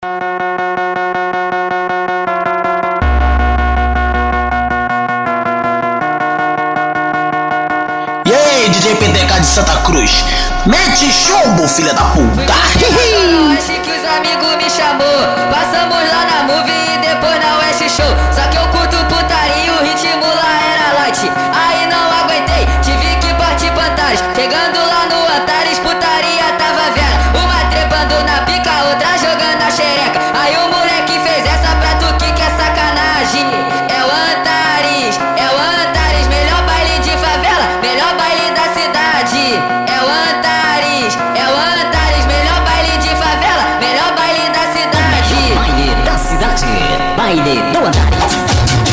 E aí, DJ PTK de Santa Cruz, mete chumbo, filha da puta. Acho que os amigos me chamou, passamos lá na movie e depois na West Show. Só que eu curto putaria, o ritmo lá era light. Aí não aguentei, tive que partir pantares. Chegando lá no Antares, putaria tava vendo. Uma trepando na pica, outra jogando a xereca. Aí o moleque fez essa pra tu que quer sacanagem. É o Antares, melhor baile de favela, melhor baile da cidade. É o Antares, melhor baile de favela, melhor baile da cidade. Baile da cidade, baile do Antares.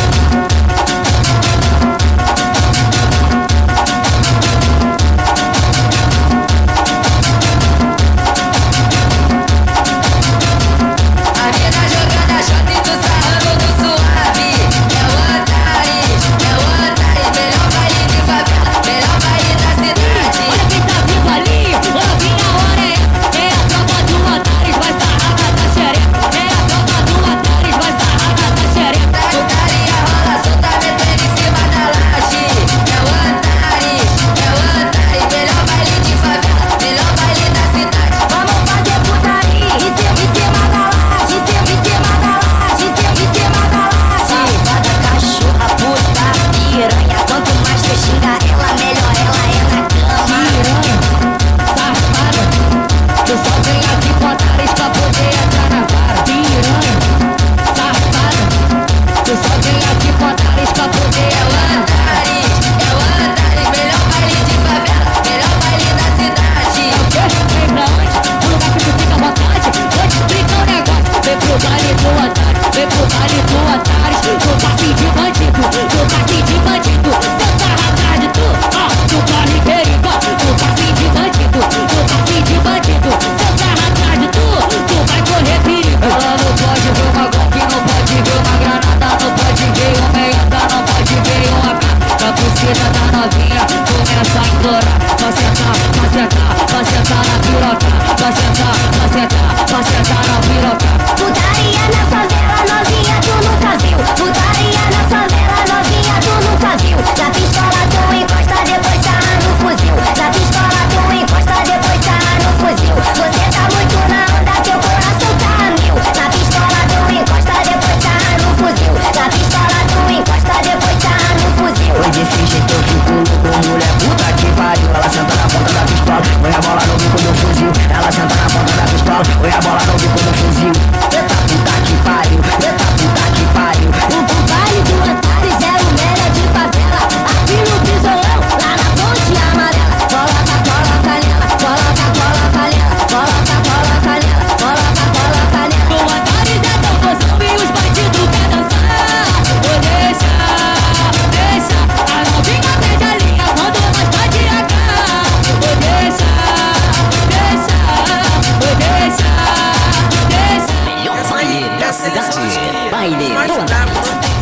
Putaria na favela, novinha, tu nunca viu. Putaria na favela, novinha, tu nunca viu. Da pistola tu encosta, depois sarra no fuzil. Da pistola tu encosta, depois sarra no fuzil. Você tá muito na onda, teu coração tá a mil. Da pistola tu encosta, depois sarra no fuzil. Da pistola tu encosta, depois sarra no fuzil. Foi desse jeito eu fico louco, mulher puta que pariu. Ela senta na ponta da pistola, põe a bola no bico do fuzil. Ela senta na ponta da pistola, põe a bola no bico do fuzil. Eita puta que pariu, eita puta que pariu. O baile do Antares é o melhor de favela. Aqui no Pisolão, lá na Ponte Amarela. Coloca, coloca nela, coloca, coloca nela. Coloca, coloca nela, coloca, coloca nela. O Antares é tão gozão e os bandidos quer dançar. Ô deixa, a novinha perde a linha quando nós tá de AK. Ô deixa, Melhor baile da cidade, baile do Antares.